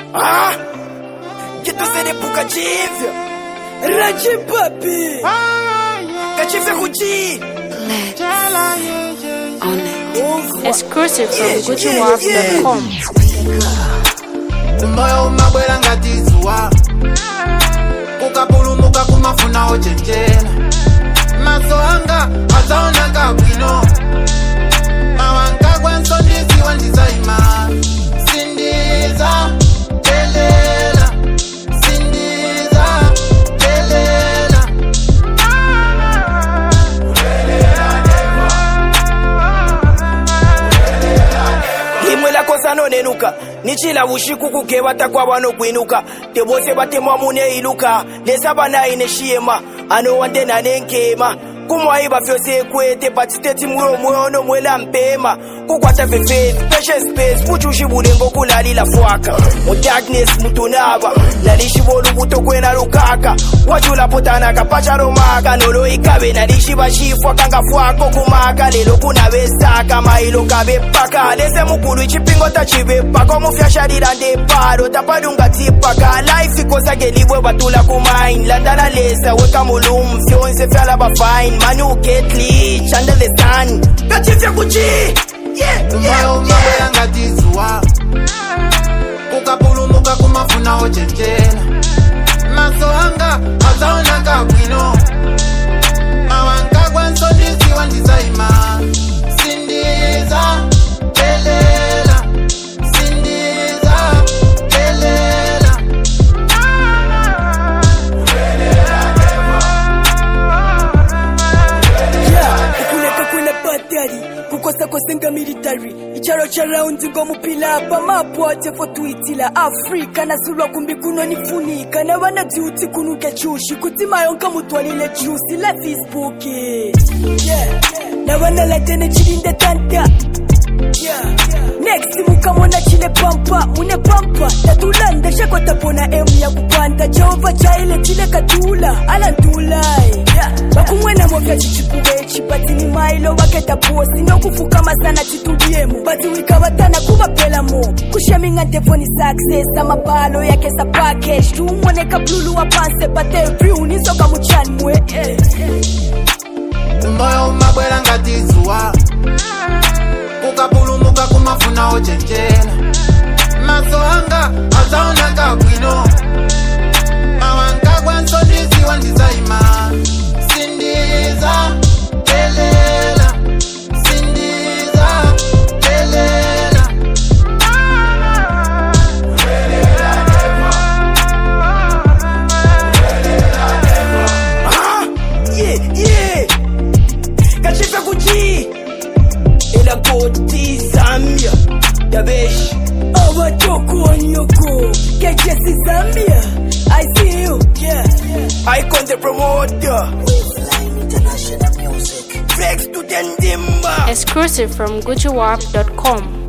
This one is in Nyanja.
Geto zene puka chivya Raji papi Kachivya kuji Exclusive from GucciWap.com. Umoya umabwela ngati zuwa Kukapulumuka kumafuna ochenjela Maso anga azaonaka bwino Mawanka kwensondisi wandizaima Sindiza telela Sindiza telela Imwe la kosa no nenuka Nichila ushiku kukewa takwa wano kwinuka Tebose batemwa mune iluka Nesaba na ineshiyema Ano wande na nenkema Kumwaiba fyose kwete Patiteti mwono mwela mpema Kukwata fefe Special space Puchushi bulengo kulalila fwaka Mu darkness mutunaba Nalishi bolu buto kwena lukaka Wajula potana kapacha romaka Nolo ikabe nalishi bashifwa Kanga fwako kumaka Lelo kuna besaka Mailo kabe paka Lese mukulu ichipingo tachibe paka Mufyasha lirande paro Tapadunga tipaka Life ikosa gelibwe batula kumain Landana lesa weka mulum Fyonse fyala ba fine Man you get lit under the sun Kachifya kuji Umoya umabwela ngati zuwa Kukapulumuka kumafuna ochenjela Maso anga azaonaka bwino Mawanka kwensondisi wandizaima Sindiza telela Sindiza telela Ukuleka kwena batari Kukosa kosenga military Icharo cha round ngo mupila hapa Mapwate for tuitila Afrika Nasulwa kumbi kuno nifunika Na wana duty kunuke chushi Kutima yonka mutwalile juicy Life is spooky Na wana latene chilinde tanta Next mukamona chile pampa Mune pampa Tatulanda shako tapona ya kupanda Jehova chaile chile katula Alantulai Bakumwena mwafya chichipuwe Chipati ni mailo waketa posi No kufukama sana chitudiemu Bati wikabatana kuba pela mo Kusheminga defoni success Sama palo ya kesa package Tumwoneka blulu wa panse Bate view nisoka muchanmwe Umoya umabwela ngati zuwa Kukapulumuka kumafuna ochenjela Maso anga azaonaka bwino Mawanka kwensondisi wandizaima Sindiza telela Sindiza telela Kachifya kuji Ela koti Zambia Dabesh Awatoko onyoko Kejesi Zambia I see you Icon the promoter International music Flex to Dendimba Exclusive from GucciWap.com.